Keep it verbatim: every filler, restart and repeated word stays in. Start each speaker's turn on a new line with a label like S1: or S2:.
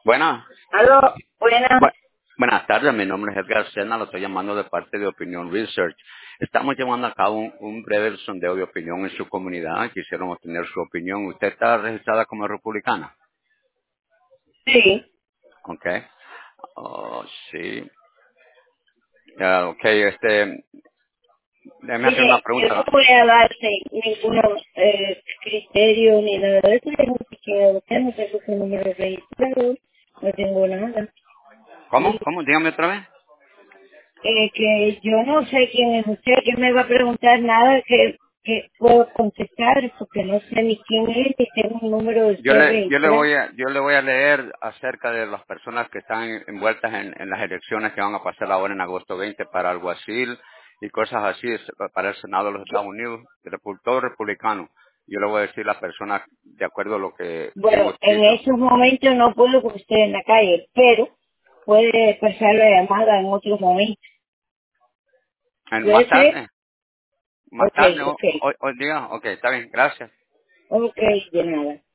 S1: Buenas,
S2: Aló, buenas.
S1: bu- buenas tardes, mi nombre es Edgar Sena, lo estoy llamando de parte de Opinión Research. Estamos llevando a cabo un, un breve sondeo de opinión en su comunidad. Quisiéramos tener su opinión. ¿Usted está registrada como republicana?
S2: Sí.
S1: Ok. Oh, sí. Ah, ok, este, déjeme hacer una
S2: Mire, yo no
S1: pregunta.
S2: voy a darte ningún eh, criterio ni nada de eso. Yo no sé quién es usted, no tengo su número registrado, no tengo nada.
S1: ¿Cómo?
S2: Y
S1: ¿Cómo? Dígame otra vez.
S2: eh, que yo no sé quién es usted, que me va a preguntar nada que, que puedo contestar, porque no sé ni quién es, ni tengo un número de
S1: Yo
S2: usted
S1: le, yo le
S2: registrado.
S1: voy a, yo le voy a leer acerca de las personas que están envueltas en, en las elecciones que van a pasar ahora en agosto veinte para alguacil y cosas así es- para el Senado de los Estados Unidos, repu- todo republicano. Yo le voy a decir las personas de acuerdo a lo que
S2: Bueno,
S1: hemos
S2: en
S1: escrito.
S2: esos momentos no puedo con usted en la calle, pero puede pasar la llamada en otro momento.
S1: En- más
S2: ¿Puede ser?
S1: tarde, más
S2: Ok,
S1: tarde, o-
S2: ok.
S1: hoy, hoy día, ok, está bien, gracias.
S2: Ok, de nada.